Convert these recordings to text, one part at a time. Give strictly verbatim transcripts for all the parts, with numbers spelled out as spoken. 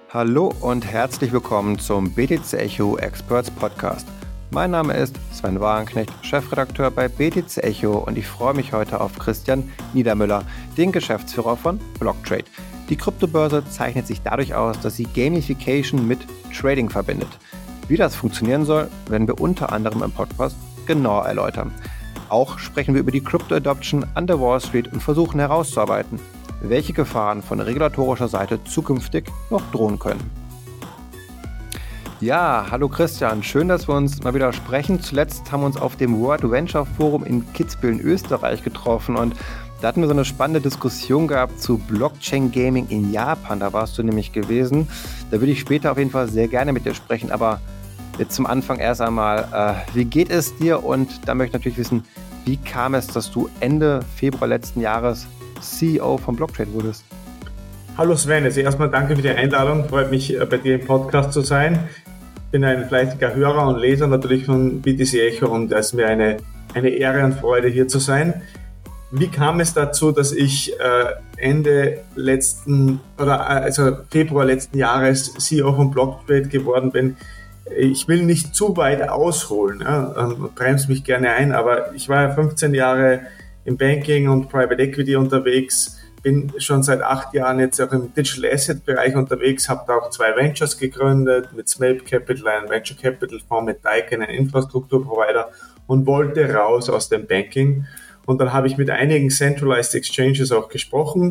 Hallo und herzlich willkommen zum B T C Echo Experts Podcast. Mein Name ist Sven Wagenknecht, Chefredakteur bei B T C Echo und ich freue mich heute auf Christian Niedermüller, den Geschäftsführer von Blocktrade. Die Kryptobörse zeichnet sich dadurch aus, dass sie Gamification mit Trading verbindet. Wie das funktionieren soll, werden wir unter anderem im Podcast genauer erläutern. Auch sprechen wir über die Crypto-Adoption an der Wall Street und versuchen herauszuarbeiten, welche Gefahren von regulatorischer Seite zukünftig noch drohen können. Ja, hallo Christian, schön, dass wir uns mal wieder sprechen. Zuletzt haben wir uns auf dem World Venture Forum in Kitzbühel in Österreich getroffen und da hatten wir so eine spannende Diskussion gehabt zu Blockchain Gaming in Japan. Da warst du nämlich gewesen. Da würde ich später auf jeden Fall sehr gerne mit dir sprechen, aber jetzt zum Anfang erst einmal, äh, wie geht es dir? Und da möchte ich natürlich wissen, wie kam es, dass du Ende Februar letzten Jahres C E O von Blocktrade wurdest? Hallo Sven, also erstmal danke für die Einladung. Freut mich, bei dir im Podcast zu sein. Ich bin ein fleißiger Hörer und Leser natürlich von B T C Echo und es ist mir eine, eine Ehre und Freude, hier zu sein. Wie kam es dazu, dass ich äh, Ende letzten oder also Februar letzten Jahres C E O von Blocktrade geworden bin? Ich will nicht zu weit ausholen, ja, ähm, bremst mich gerne ein, aber ich war ja fünfzehn Jahre im Banking und Private Equity unterwegs, bin schon seit acht Jahren jetzt auch im Digital Asset Bereich unterwegs, habe da auch zwei Ventures gegründet, mit Smape Capital, ein Venture Capital Fonds, mit Daikin, ein Infrastrukturprovider und wollte raus aus dem Banking. Und dann habe ich mit einigen Centralized Exchanges auch gesprochen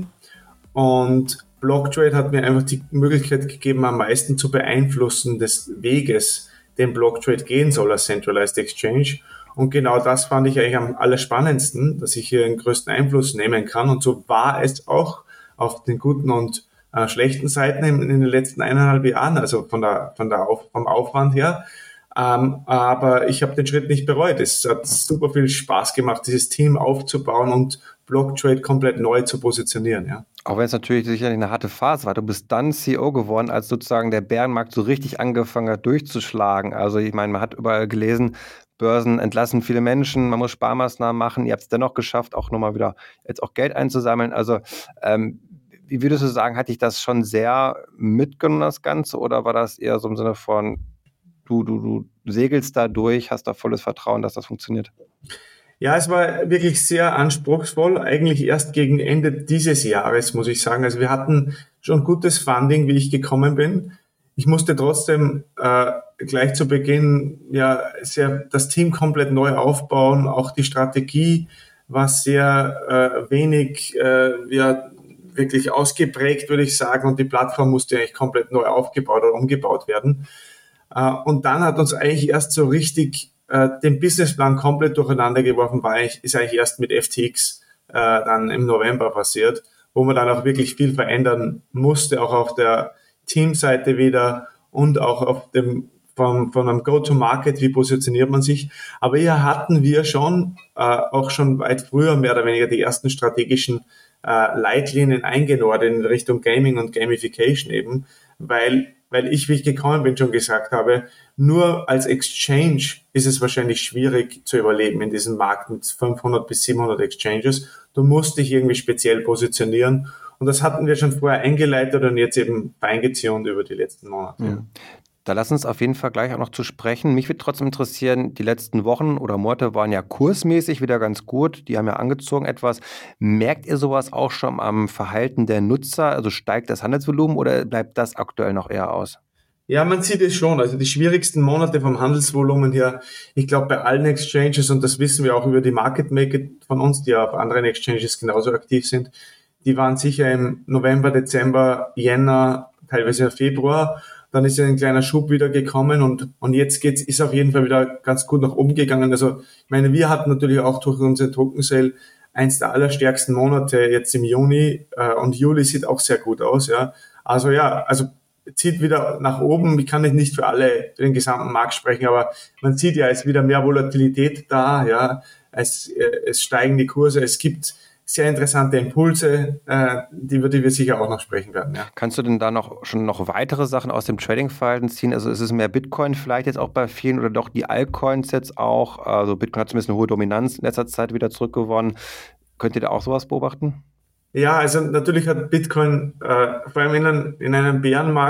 und Blocktrade hat mir einfach die Möglichkeit gegeben, am meisten zu beeinflussen des Weges, den Blocktrade gehen soll als Centralized Exchange. Und genau das fand ich eigentlich am allerspannendsten, dass ich hier den größten Einfluss nehmen kann. Und so war es auch auf den guten und äh, schlechten Seiten in, in den letzten eineinhalb Jahren, also von der, von der Auf, vom Aufwand her. Ähm, aber ich habe den Schritt nicht bereut. Es hat super viel Spaß gemacht, dieses Team aufzubauen und Blocktrade komplett neu zu positionieren. Ja. Auch wenn es natürlich sicherlich eine harte Phase war. Du bist dann C E O geworden, als sozusagen der Bärenmarkt so richtig angefangen hat durchzuschlagen. Also ich meine, man hat überall gelesen, Börsen entlassen viele Menschen, man muss Sparmaßnahmen machen. Ihr habt es dennoch geschafft, auch nochmal wieder jetzt auch Geld einzusammeln. Also ähm, wie würdest du sagen, hat dich das schon sehr mitgenommen, das Ganze? Oder war das eher so im Sinne von, du, du, du segelst da durch, hast da volles Vertrauen, dass das funktioniert? Ja, es war wirklich sehr anspruchsvoll, eigentlich erst gegen Ende dieses Jahres, muss ich sagen. Also wir hatten schon gutes Funding, wie ich gekommen bin. Ich musste trotzdem äh, gleich zu Beginn ja sehr das Team komplett neu aufbauen. Auch die Strategie war sehr äh, wenig äh, ja, wirklich ausgeprägt, würde ich sagen. Und die Plattform musste eigentlich komplett neu aufgebaut oder umgebaut werden. Äh, und dann hat uns eigentlich erst so richtig äh, den Businessplan komplett durcheinander geworfen, war eigentlich, ist eigentlich erst mit F T X äh, dann im November passiert, wo man dann auch wirklich viel verändern musste, auch auf der Teamseite wieder und auch auf dem von, von einem Go-to-Market, wie positioniert man sich. Aber hier hatten wir schon, äh, auch schon weit früher mehr oder weniger die ersten strategischen äh, Leitlinien eingenordet in Richtung Gaming und Gamification eben, weil, weil ich, wie ich gekommen bin, schon gesagt habe, nur als Exchange ist es wahrscheinlich schwierig zu überleben in diesem Markt mit fünfhundert bis siebenhundert Exchanges. Du musst dich irgendwie speziell positionieren. Und das hatten wir schon vorher eingeleitet und jetzt eben eingezäunt über die letzten Monate. Ja. Da lass uns auf jeden Fall gleich auch noch zu sprechen. Mich würde trotzdem interessieren, die letzten Wochen oder Monate waren ja kursmäßig wieder ganz gut. Die haben ja angezogen etwas. Merkt ihr sowas auch schon am Verhalten der Nutzer? Also steigt das Handelsvolumen oder bleibt das aktuell noch eher aus? Ja, man sieht es schon. Also die schwierigsten Monate vom Handelsvolumen her, ich glaube bei allen Exchanges, und das wissen wir auch über die Market Maker von uns, die ja auf anderen Exchanges genauso aktiv sind, die waren sicher im November, Dezember, Jänner, teilweise Februar. Dann ist ja ein kleiner Schub wieder gekommen und, und jetzt geht's, ist auf jeden Fall wieder ganz gut nach oben gegangen. Also, ich meine, wir hatten natürlich auch durch unsere Token Sale eins der allerstärksten Monate jetzt im Juni, äh, und Juli sieht auch sehr gut aus, ja. Also, ja, also, zieht wieder nach oben. Ich kann nicht für alle, für den gesamten Markt sprechen, aber man sieht ja, es ist wieder mehr Volatilität da, ja. Es, äh, es steigen die Kurse, es gibt sehr interessante Impulse, äh, die, über die wir sicher auch noch sprechen werden. Ja. Kannst du denn da noch schon noch weitere Sachen aus dem Trading-Verhalten ziehen? Also ist es mehr Bitcoin vielleicht jetzt auch bei vielen oder doch die Altcoins jetzt auch? Also Bitcoin hat zumindest eine hohe Dominanz in letzter Zeit wieder zurückgewonnen. Könnt ihr da auch sowas beobachten? Ja, also natürlich hat Bitcoin äh, vor allem in einem, in einem Bärenmarkt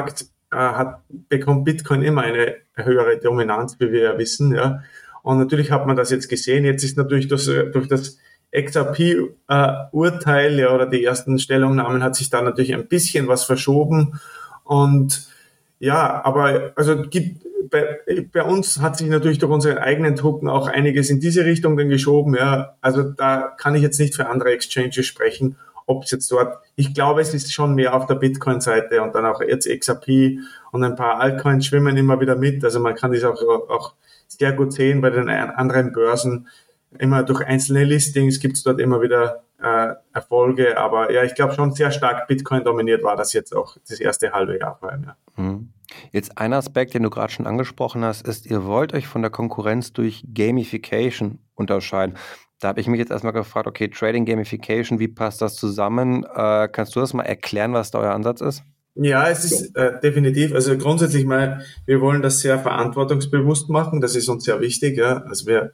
äh, hat, bekommt Bitcoin immer eine höhere Dominanz, wie wir ja wissen. Ja. Und natürlich hat man das jetzt gesehen. Jetzt ist natürlich das, durch das X R P-Urteil äh, ja, oder die ersten Stellungnahmen hat sich da natürlich ein bisschen was verschoben. Und ja, aber also gibt, bei, bei uns hat sich natürlich durch unsere eigenen Token auch einiges in diese Richtung dann geschoben. Ja. Also da kann ich jetzt nicht für andere Exchanges sprechen, ob es jetzt dort, ich glaube, es ist schon mehr auf der Bitcoin-Seite und dann auch jetzt X R P und ein paar Altcoins schwimmen immer wieder mit. Also man kann das auch, auch sehr gut sehen bei den anderen Börsen. Immer durch einzelne Listings gibt es dort immer wieder äh, Erfolge, aber ja, ich glaube schon sehr stark Bitcoin dominiert war das jetzt auch das erste halbe Jahr vor allem. Ja. Mhm. Jetzt ein Aspekt, den du gerade schon angesprochen hast, ist, ihr wollt euch von der Konkurrenz durch Gamification unterscheiden. Da habe ich mich jetzt erstmal gefragt, okay, Trading Gamification, wie passt das zusammen? Äh, kannst du das mal erklären, was da euer Ansatz ist? Ja, es ist äh, definitiv, also grundsätzlich mal, wir wollen das sehr verantwortungsbewusst machen, das ist uns sehr wichtig, ja, also wir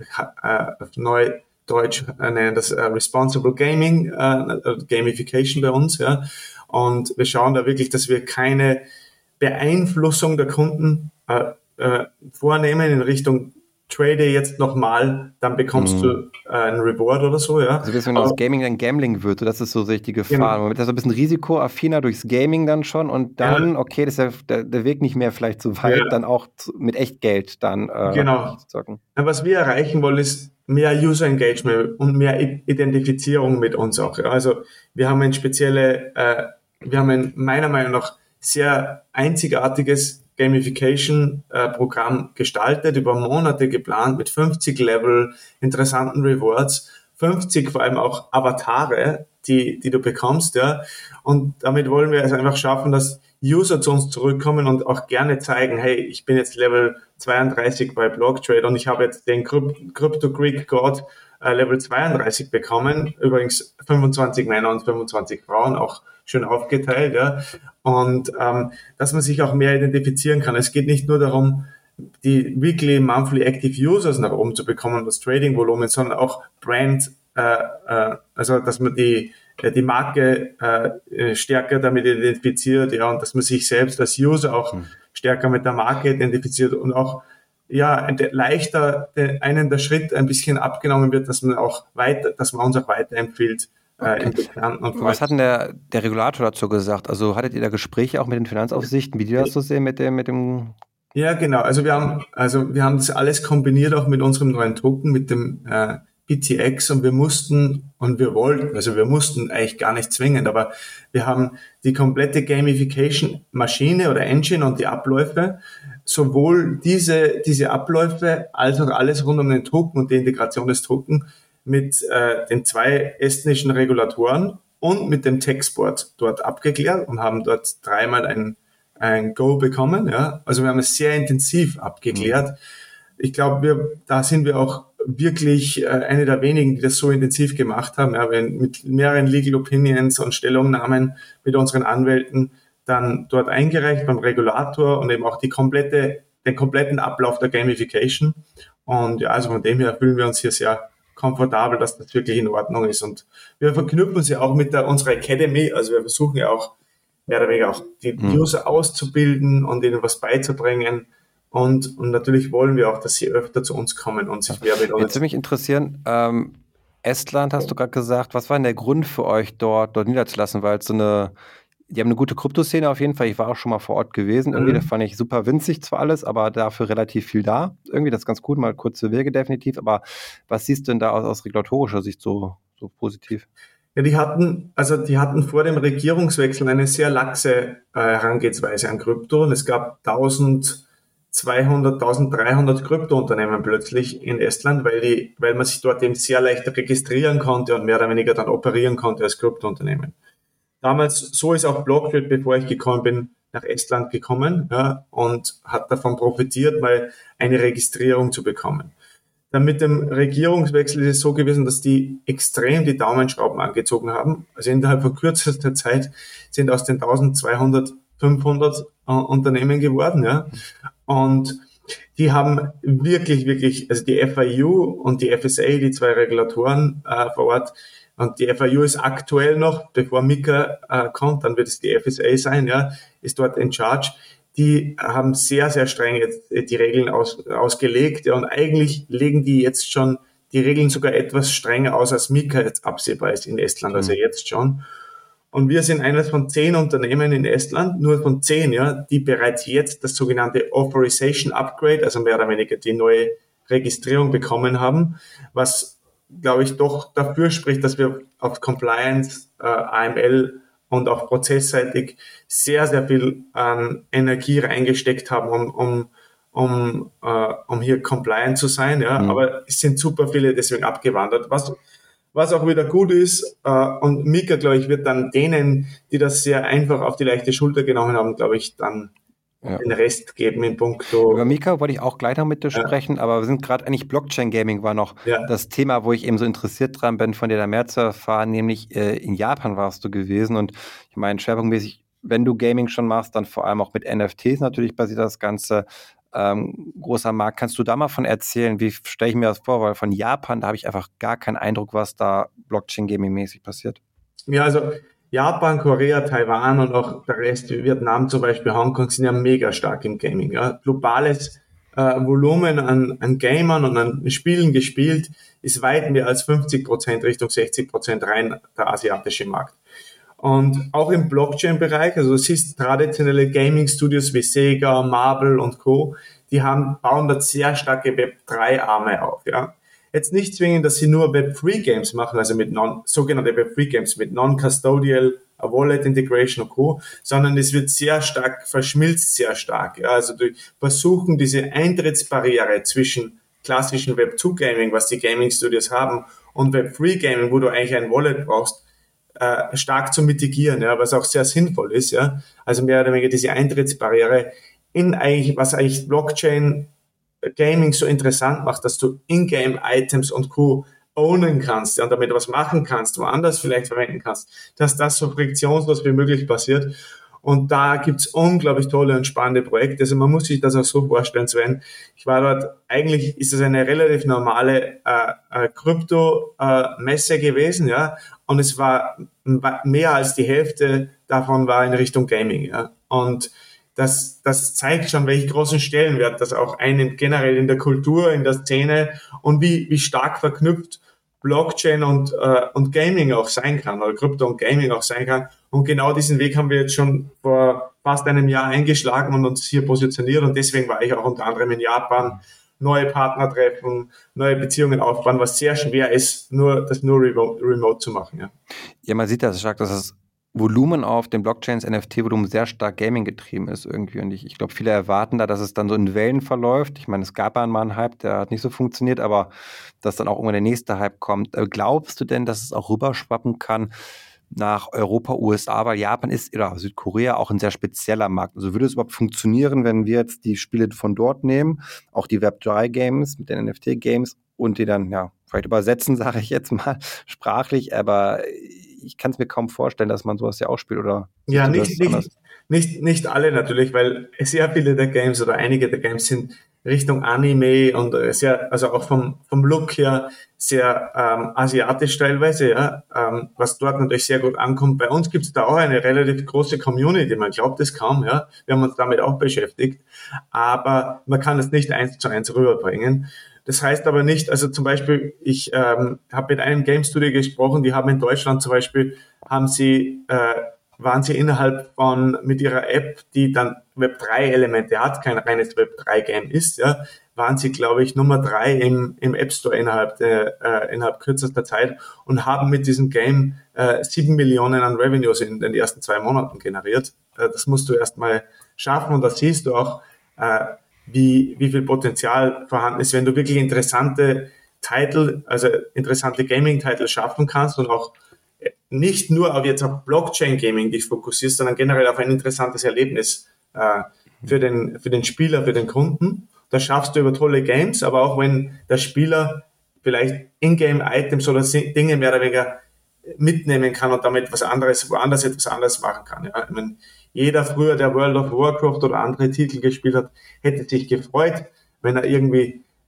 äh, neu Deutsch äh, nennen das äh, Responsible Gaming, äh, Gamification bei uns, ja, und wir schauen da wirklich, dass wir keine Beeinflussung der Kunden äh, äh, vornehmen in Richtung trade jetzt nochmal, dann bekommst mhm. du äh, einen Reward oder so, ja. Also das, wenn das Gaming dann Gambling wird, so das ist so die Gefahr. Genau. Man wird ja so ein bisschen risikoaffiner durchs Gaming dann schon und dann, ja. okay, das ist ja der, der Weg nicht mehr vielleicht so weit, ja. dann auch zu, mit Echtgeld dann äh, genau. zu zocken. Ja, was wir erreichen wollen, ist mehr User Engagement und mehr Identifizierung mit uns auch. Ja. Also wir haben ein spezielle, äh, wir haben ein meiner Meinung nach sehr einzigartiges Gamification-Programm äh, gestaltet, über Monate geplant, mit fünfzig Level, interessanten Rewards, fünfzig vor allem auch Avatare, die, die du bekommst, ja. Und damit wollen wir es einfach schaffen, dass User zu uns zurückkommen und auch gerne zeigen, hey, ich bin jetzt Level zweiunddreißig bei Blocktrade und ich habe jetzt den Crypto Greek God äh, Level zweiunddreißig bekommen. Übrigens fünfundzwanzig Männer und fünfundzwanzig Frauen, auch schön aufgeteilt, ja. Und ähm, dass man sich auch mehr identifizieren kann. Es geht nicht nur darum, die Weekly, Monthly Active Users nach oben zu bekommen, das Trading-Volumen, sondern auch Brand, äh, äh, also dass man die die Marke äh, stärker damit identifiziert, ja, und dass man sich selbst als User auch mhm. stärker mit der Marke identifiziert und auch ja leichter den, einen der Schritt ein bisschen abgenommen wird, dass man auch weiter, dass man uns auch weiterempfiehlt. Okay. Und was hat denn der, der Regulator dazu gesagt? Also hattet ihr da Gespräche auch mit den Finanzaufsichten, wie die das so sehen mit dem, mit dem? Ja, genau. Also wir haben, also wir haben das alles kombiniert auch mit unserem neuen Token, mit dem äh, B T X und wir mussten und wir wollten, also wir mussten eigentlich gar nicht zwingend, aber wir haben die komplette Gamification-Maschine oder Engine und die Abläufe, sowohl diese, diese Abläufe als auch alles rund um den Token und die Integration des Token mit äh, den zwei estnischen Regulatoren und mit dem Techsport dort abgeklärt und haben dort dreimal ein, ein Go bekommen. Ja. Also wir haben es sehr intensiv abgeklärt. Mhm. Ich glaube, wir, da sind wir auch wirklich äh, eine der wenigen, die das so intensiv gemacht haben. Ja, wenn mit mehreren Legal Opinions und Stellungnahmen mit unseren Anwälten dann dort eingereicht beim Regulator und eben auch die komplette, den kompletten Ablauf der Gamification. Und ja, also von dem her fühlen wir uns hier sehr komfortabel, dass das wirklich in Ordnung ist. Und wir verknüpfen sie auch mit der, unserer Academy. Also wir versuchen ja auch mehr oder weniger auch die mhm. User auszubilden und ihnen was beizubringen. Und, und natürlich wollen wir auch, dass sie öfter zu uns kommen und sich mehr mit uns... Jetzt würde mich interessieren, ähm, Estland hast du gerade gesagt, was war denn der Grund für euch dort, dort niederzulassen? Weil es so eine, die haben eine gute Kryptoszene auf jeden Fall, ich war auch schon mal vor Ort gewesen, irgendwie, mhm. das fand ich super winzig zwar alles, aber dafür relativ viel da. Irgendwie, das ist ganz gut, mal kurze Wege definitiv, aber was siehst du denn da aus, aus regulatorischer Sicht so, so positiv? Ja, die hatten, also die hatten vor dem Regierungswechsel eine sehr laxe äh, Herangehensweise an Krypto und es gab tausendzweihundert, dreizehnhundert Kryptounternehmen plötzlich in Estland, weil die, weil man sich dort eben sehr leicht registrieren konnte und mehr oder weniger dann operieren konnte als Kryptounternehmen. Damals, so ist auch Blocktrade, bevor ich gekommen bin, nach Estland gekommen, ja, und hat davon profitiert, mal eine Registrierung zu bekommen. Dann mit dem Regierungswechsel ist es so gewesen, dass die extrem die Daumenschrauben angezogen haben. Also innerhalb von kürzester Zeit sind aus den eintausendzweihundert fünfhundert äh, Unternehmen geworden, ja. Und die haben wirklich, wirklich, also die F I U und die F S A, die zwei Regulatoren äh, vor Ort, Und die F A U ist aktuell noch, bevor Mika äh, kommt, dann wird es die F S A sein, ja, ist dort in charge. Die haben sehr, sehr streng jetzt die Regeln aus, ausgelegt, ja, und eigentlich legen die jetzt schon die Regeln sogar etwas strenger aus, als Mika jetzt absehbar ist in Estland, also jetzt schon. Und wir sind eines von zehn Unternehmen in Estland, nur von zehn, ja, die bereits jetzt das sogenannte Authorization Upgrade, also mehr oder weniger die neue Registrierung bekommen haben, was, glaube ich, doch dafür spricht, dass wir auf Compliance, äh, A M L und auch prozessseitig sehr, sehr viel ähm, Energie reingesteckt haben, um, um, um, äh, um hier compliant zu sein. Ja. Mhm. Aber es sind super viele deswegen abgewandert, was, was auch wieder gut ist. Äh, und Mika, glaube ich, wird dann denen, die das sehr einfach auf die leichte Schulter genommen haben, glaube ich, dann ja. den Rest geben in puncto. Über Mika wollte ich auch gleich noch mit dir ja. sprechen, aber wir sind gerade eigentlich Blockchain-Gaming war noch ja. das Thema, wo ich eben so interessiert dran bin, von dir da mehr zu erfahren, nämlich äh, in Japan warst du gewesen und ich meine, schwerpunktmäßig, wenn du Gaming schon machst, dann vor allem auch mit N F Ts natürlich basiert das Ganze. Ähm, großer Markt. Kannst du da mal von erzählen, wie stelle ich mir das vor, weil von Japan, da habe ich einfach gar keinen Eindruck, was da Blockchain-Gaming-mäßig passiert. Ja, also Japan, Korea, Taiwan und auch der Rest, Vietnam zum Beispiel, Hongkong, sind ja mega stark im Gaming. Ja. Globales äh, Volumen an, an Gamern und an Spielen gespielt ist weit mehr als fünfzig Prozent Richtung sechzig Prozent rein der asiatische Markt. Und auch im Blockchain-Bereich, also du siehst traditionelle Gaming-Studios wie Sega, Marvel und Co., die haben, bauen da sehr starke Web drei Arme auf, ja. Jetzt nicht zwingend, dass sie nur Web drei Games machen, also mit non, sogenannte Web drei Games mit Non-Custodial, Wallet Integration und Co., sondern es wird sehr stark, verschmilzt sehr stark, ja. Also die versuchen diese Eintrittsbarriere zwischen klassischen Web zwei Gaming, was die Gaming-Studios haben, und Web drei Gaming, wo du eigentlich ein Wallet brauchst, Äh, stark zu mitigieren, ja, was auch sehr sinnvoll ist, ja. Also mehr oder weniger diese Eintrittsbarriere in eigentlich, was eigentlich Blockchain Gaming so interessant macht, dass du In-Game Items und Co. ownen kannst, ja, und damit was machen kannst, woanders vielleicht verwenden kannst, dass das so friktionslos wie möglich passiert. Und da gibt's unglaublich tolle und spannende Projekte. Also man muss sich das auch so vorstellen, Sven. Ich war dort, eigentlich ist es eine relativ normale äh, äh, Krypto-Messe äh, gewesen, ja. Und es war mehr als die Hälfte davon war in Richtung Gaming, ja. Und das, das zeigt schon, welchen großen Stellenwert das auch einnimmt, generell in der Kultur, in der Szene und wie, wie stark verknüpft Blockchain und, äh, und Gaming auch sein kann, oder Krypto und Gaming auch sein kann. Und genau diesen Weg haben wir jetzt schon vor fast einem Jahr eingeschlagen und uns hier positioniert. Und deswegen war ich auch unter anderem in Japan, neue Partner treffen, neue Beziehungen aufbauen, was sehr schwer ist, nur das nur remote, remote zu machen. Ja. ja, man sieht das stark, dass das Volumen auf den Blockchains, N F T-Volumen sehr stark Gaming getrieben ist irgendwie. Und ich, ich glaube, viele erwarten da, dass es dann so in Wellen verläuft. Ich meine, es gab einmal einen Hype, der hat nicht so funktioniert, aber dass dann auch irgendwann der nächste Hype kommt. Glaubst du denn, dass es auch rüberschwappen kann nach Europa, U S A, weil Japan ist, oder Südkorea auch ein sehr spezieller Markt. Also würde es überhaupt funktionieren, wenn wir jetzt die Spiele von dort nehmen, auch die Web drei Games mit den N F T-Games und die dann, ja, vielleicht übersetzen, sage ich jetzt mal, sprachlich, aber ich kann es mir kaum vorstellen, dass man sowas ja auch spielt, oder? Ja, nicht, nicht, nicht, nicht alle natürlich, weil sehr viele der Games oder einige der Games sind Richtung Anime und sehr, also auch vom, vom Look her sehr ähm, asiatisch teilweise, ja, ähm, was dort natürlich sehr gut ankommt. Bei uns gibt es da auch eine relativ große Community, man glaubt es kaum, ja, wir haben uns damit auch beschäftigt, aber man kann es nicht eins zu eins rüberbringen. Das heißt aber nicht, also zum Beispiel, ich ähm, habe mit einem Game Studio gesprochen, die haben in Deutschland zum Beispiel, haben sie, äh, waren sie innerhalb von, mit ihrer App, die dann Web drei Elemente hat, kein reines Web drei Game ist, ja, waren sie, glaube ich, Nummer drei im, im App Store innerhalb, der, äh, innerhalb kürzester Zeit und haben mit diesem Game äh, sieben Millionen an Revenues in den ersten zwei Monaten generiert. Äh, das musst du erstmal schaffen und da siehst du auch, äh, wie, wie viel Potenzial vorhanden ist, wenn du wirklich interessante Titel, also interessante Gaming-Titel schaffen kannst und auch nicht nur auf jetzt auf Blockchain-Gaming dich fokussierst, sondern generell auf ein interessantes Erlebnis äh, für den, für den Spieler, für den Kunden. Das schaffst du über tolle Games, aber auch wenn der Spieler vielleicht In-Game-Items oder Dinge mehr oder weniger mitnehmen kann und damit was anderes, woanders etwas anderes machen kann. Ja. Ich meine, jeder früher, der World of Warcraft oder andere Titel gespielt hat, hätte sich gefreut, wenn er irgendwie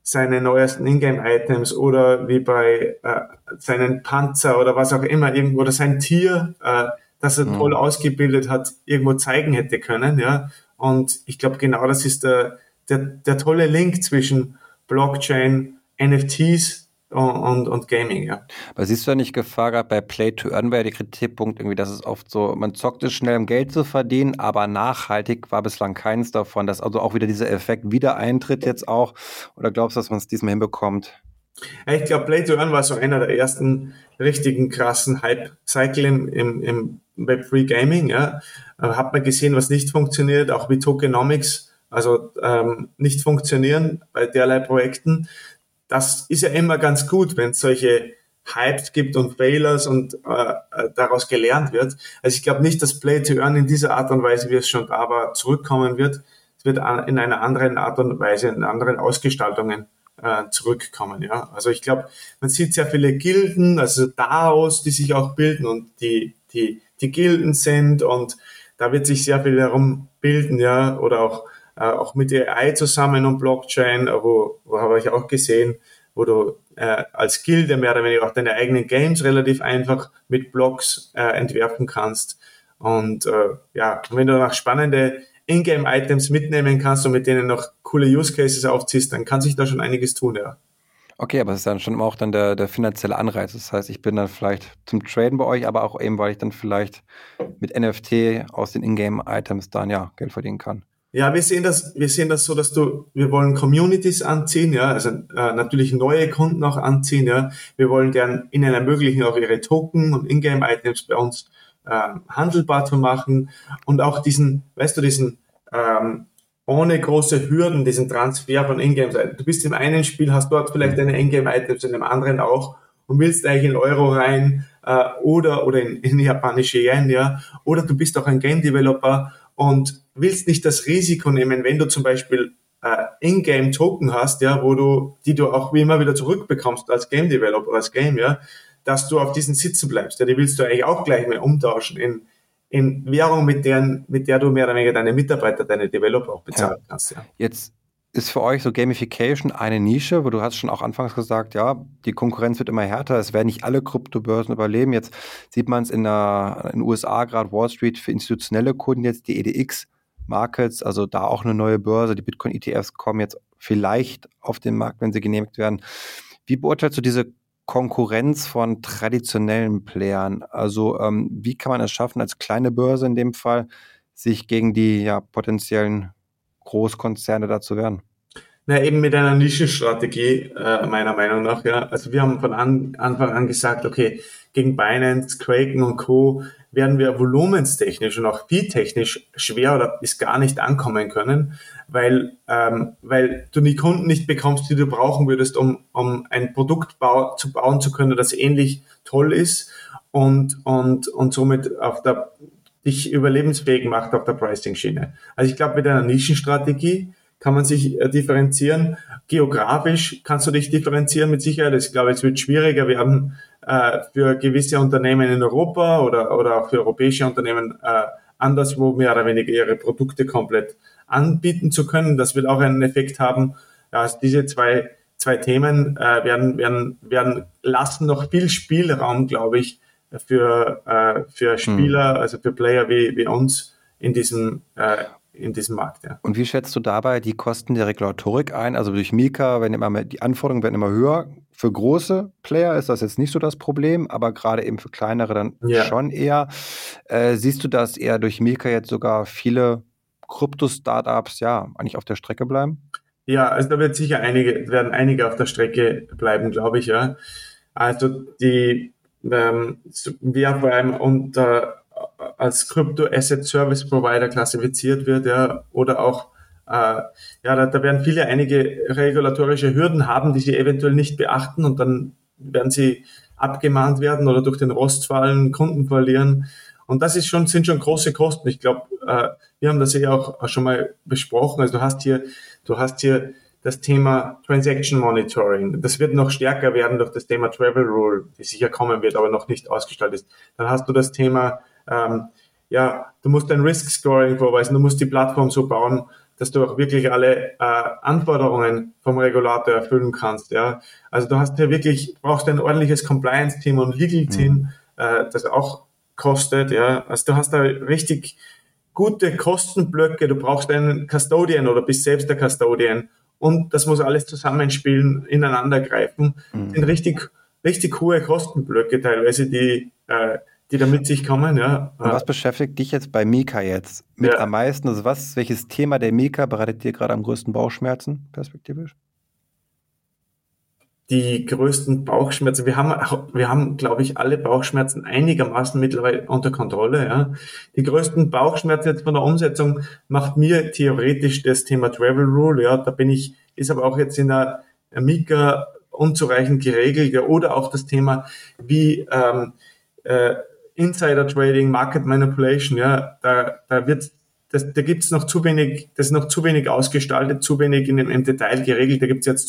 seine neuesten Ingame-Items oder wie bei äh, seinen Panzer oder was auch immer irgendwo oder sein Tier, äh, das er toll ausgebildet hat, irgendwo zeigen hätte können, ja. Und ich glaube, genau das ist der, der, der tolle Link zwischen Blockchain, N F Ts und, und, und Gaming, ja. Aber siehst du da nicht Gefahr, gerade bei Play to Earn war ja der Kritikpunkt irgendwie, dass es oft so, man zockt es schnell, um Geld zu verdienen, aber nachhaltig war bislang keins davon, dass also auch wieder dieser Effekt wieder eintritt jetzt auch, oder glaubst du, dass man es diesmal hinbekommt? Ja, ich glaube, Play to Earn war so einer der ersten richtigen krassen Hype-Cycle im, im, im Web drei Gaming, ja. Äh, hat man gesehen, was nicht funktioniert, auch wie Tokenomics, also ähm, nicht funktionieren bei derlei Projekten. Das ist ja immer ganz gut, wenn es solche Hypes gibt und Failures und äh, daraus gelernt wird. Also ich glaube nicht, dass Play to Earn in dieser Art und Weise, wie es schon da war, zurückkommen wird. Es wird in einer anderen Art und Weise, in anderen Ausgestaltungen äh, zurückkommen. Ja, also ich glaube, man sieht sehr viele Gilden, also DAOs, die sich auch bilden und die die die Gilden sind und da wird sich sehr viel herum bilden, ja, oder auch äh, auch mit A I zusammen und Blockchain, wo, wo habe ich auch gesehen, wo du äh, als Gilde mehr oder weniger auch deine eigenen Games relativ einfach mit Blocks äh, entwerfen kannst. Und äh, ja, wenn du noch spannende Ingame-Items mitnehmen kannst und mit denen noch coole Use-Cases aufziehst, dann kann sich da schon einiges tun, ja. Okay, aber es ist dann schon immer auch dann der, der finanzielle Anreiz. Das heißt, ich bin dann vielleicht zum Traden bei euch, aber auch eben, weil ich dann vielleicht mit N F T aus den Ingame-Items dann ja Geld verdienen kann. Ja, wir sehen das, wir sehen das so, dass du, wir wollen Communities anziehen, ja, also äh, natürlich neue Kunden auch anziehen, ja. Wir wollen gern ihnen ermöglichen, auch ihre Token und Ingame-Items bei uns äh, handelbar zu machen und auch diesen, weißt du, diesen ähm, ohne große Hürden, diesen Transfer von Ingames. Du bist im einen Spiel, hast dort vielleicht deine Ingame-Items, in dem anderen auch und willst eigentlich in Euro rein äh, oder oder in, in japanische Yen, ja, oder du bist auch ein Game-Developer und willst nicht das Risiko nehmen, wenn du zum Beispiel äh, In-Game-Token hast, ja, wo du, die du auch wie immer wieder zurückbekommst als Game-Developer, als Game, ja, dass du auf diesen sitzen bleibst. Ja, die willst du eigentlich auch gleich mal umtauschen in, in Währung, mit, deren, mit der du mehr oder weniger deine Mitarbeiter, deine Developer auch bezahlen ja. kannst. Ja. Jetzt ist für euch so Gamification eine Nische, wo du hast schon auch anfangs gesagt, ja, die Konkurrenz wird immer härter, es werden nicht alle Kryptobörsen überleben. Jetzt sieht man es in, der, in den U S A, gerade Wall Street, für institutionelle Kunden jetzt die E D X Markets, also da auch eine neue Börse, die Bitcoin-E T Fs kommen jetzt vielleicht auf den Markt, wenn sie genehmigt werden. Wie beurteilst du diese Konkurrenz von traditionellen Playern? Also ähm, wie kann man es schaffen, als kleine Börse in dem Fall, sich gegen die ja, potenziellen Großkonzerne da zu wehren? Na, eben mit einer Nischenstrategie, äh, meiner Meinung nach, ja. Also wir haben von an, Anfang an gesagt, okay, gegen Binance, Kraken und Co. werden wir volumenstechnisch und auch fee-technisch schwer oder bis gar nicht ankommen können, weil, ähm, weil du die Kunden nicht bekommst, die du brauchen würdest, um, um ein Produkt bau, zu bauen zu können, das ähnlich toll ist und, und, und somit auf der, dich überlebensfähig macht auf der Pricing-Schiene. Also ich glaube, mit einer Nischenstrategie kann man sich äh, differenzieren. Geografisch kannst du dich differenzieren mit Sicherheit. Ich glaube, es wird schwieriger werden äh, für gewisse Unternehmen in Europa oder, oder auch für europäische Unternehmen äh, anderswo mehr oder weniger ihre Produkte komplett anbieten zu können. Das wird auch einen Effekt haben. Ja, also diese zwei, zwei Themen äh, werden, werden, werden lassen noch viel Spielraum, glaube ich, für, äh, für Spieler, hm. also für Player wie, wie uns in diesem äh, in diesem Markt, ja. Und wie schätzt du dabei die Kosten der Regulatorik ein? Also durch Mika, wenn immer mehr, die Anforderungen werden immer höher. Für große Player ist das jetzt nicht so das Problem, aber gerade eben für kleinere dann ja. schon eher. Äh, siehst du, dass eher durch Mika jetzt sogar viele Krypto-Startups ja eigentlich auf der Strecke bleiben? Ja, also da wird sicher einige, werden einige auf der Strecke bleiben, glaube ich, ja. Also die, ähm, wer vor allem unter als Crypto-Asset-Service-Provider klassifiziert wird, ja, oder auch, äh, ja, da, da werden viele einige regulatorische Hürden haben, die sie eventuell nicht beachten und dann werden sie abgemahnt werden oder durch den Rost fallen, Kunden verlieren. Und das ist schon, sind schon große Kosten. Ich glaube, äh, wir haben das ja auch schon mal besprochen. Also du hast hier, du hast hier das Thema Transaction Monitoring. Das wird noch stärker werden durch das Thema Travel Rule, die sicher kommen wird, aber noch nicht ausgestaltet ist. Dann hast du das Thema, ähm, ja, du musst ein Risk Scoring vorweisen, du musst die Plattform so bauen, dass du auch wirklich alle äh, Anforderungen vom Regulator erfüllen kannst. Ja, also du hast ja wirklich brauchst ein ordentliches Compliance-Team und Legal-Team, mhm. äh, das auch kostet. Ja, also du hast da richtig gute Kostenblöcke. Du brauchst einen Custodian oder bist selbst der Custodian und das muss alles zusammenspielen, ineinander greifen. Mhm. Das sind richtig richtig hohe Kostenblöcke teilweise, die äh, die da mit sich kommen, ja. Und was beschäftigt dich jetzt bei Mika jetzt mit ja. am meisten? Also was, welches Thema der Mika bereitet dir gerade am größten Bauchschmerzen, perspektivisch? Die größten Bauchschmerzen, wir haben, wir haben, glaube ich, alle Bauchschmerzen einigermaßen mittlerweile unter Kontrolle, ja. Die größten Bauchschmerzen jetzt von der Umsetzung macht mir theoretisch das Thema Travel Rule, ja. Da bin ich, ist aber auch jetzt in der Mika unzureichend geregelt, ja. Oder auch das Thema, wie, ähm, äh, Insider Trading, Market Manipulation, ja, da, da wird, das, da gibt's noch zu wenig, das ist noch zu wenig ausgestaltet, zu wenig in dem, im Detail geregelt. Da gibt's jetzt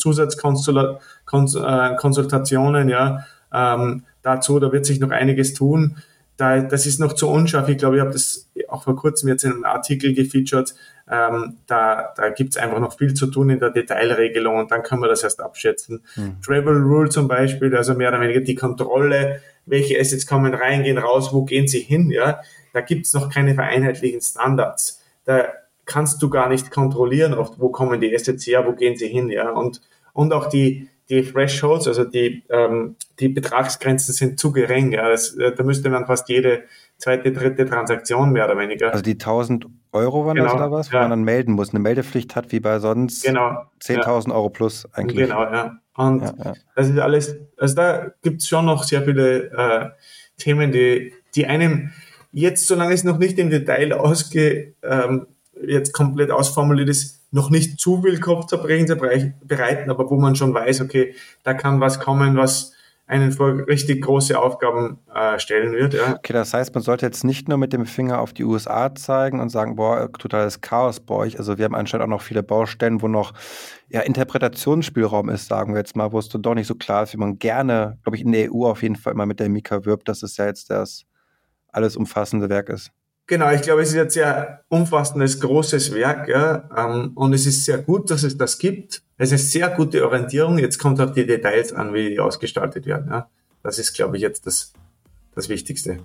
Zusatzkonsultationen, ja, ähm, dazu, da wird sich noch einiges tun. Da, das ist noch zu unscharf. Ich glaube, ich habe das auch vor kurzem jetzt in einem Artikel gefeatured. Ähm, da, da gibt's einfach noch viel zu tun in der Detailregelung und dann können wir das erst abschätzen. Hm. Travel Rule zum Beispiel, also mehr oder weniger die Kontrolle, welche Assets kommen rein, gehen raus, wo gehen sie hin, ja, da gibt's noch keine vereinheitlichen Standards. Da kannst du gar nicht kontrollieren, oft, wo kommen die Assets her, wo gehen sie hin, ja, und, und auch die, die Thresholds, also die, ähm, die Betragsgrenzen sind zu gering, ja, das, da müsste man fast jede zweite, dritte Transaktion mehr oder weniger. Also die tausend Euro waren genau, das oder was, wo ja. man dann melden muss, eine Meldepflicht hat wie bei sonst genau, zehntausend ja. Euro plus eigentlich. Genau, ja. Und ja, ja. das ist alles, also da gibt's schon noch sehr viele äh, Themen, die, die einem jetzt, solange es noch nicht im Detail ausge, ähm, jetzt komplett ausformuliert ist, noch nicht zu viel Kopfzerbrechen bereiten, aber wo man schon weiß, okay, da kann was kommen, was einen vor richtig große Aufgaben äh, stellen wird. Ja. Okay, das heißt, man sollte jetzt nicht nur mit dem Finger auf die U S A zeigen und sagen, boah, totales Chaos bei euch. Also wir haben anscheinend auch noch viele Baustellen, wo noch ja, Interpretationsspielraum ist, sagen wir jetzt mal, wo es doch nicht so klar ist, wie man gerne, glaube ich, in der E U auf jeden Fall immer mit der Mika wirbt, dass es ja jetzt das alles umfassende Werk ist. Genau, ich glaube, es ist jetzt sehr umfassendes, großes Werk, ja, ähm, und es ist sehr gut, dass es das gibt. Es ist sehr gute Orientierung. Jetzt kommt auf die Details an, wie die ausgestaltet werden. Ja. Das ist, glaube ich, jetzt das, das Wichtigste.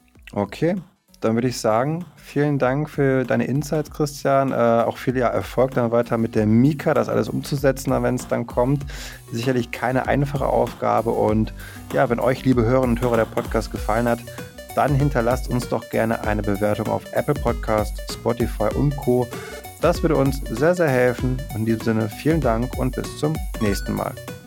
Okay, dann würde ich sagen, vielen Dank für deine Insights, Christian. Äh, auch viel ja, Erfolg dann weiter mit der Mika, das alles umzusetzen, wenn es dann kommt. Sicherlich keine einfache Aufgabe. Und ja, wenn euch, liebe Hörerinnen und Hörer, der Podcast gefallen hat, dann hinterlasst uns doch gerne eine Bewertung auf Apple Podcast, Spotify und Co. Das würde uns sehr, sehr helfen. In diesem Sinne vielen Dank und bis zum nächsten Mal.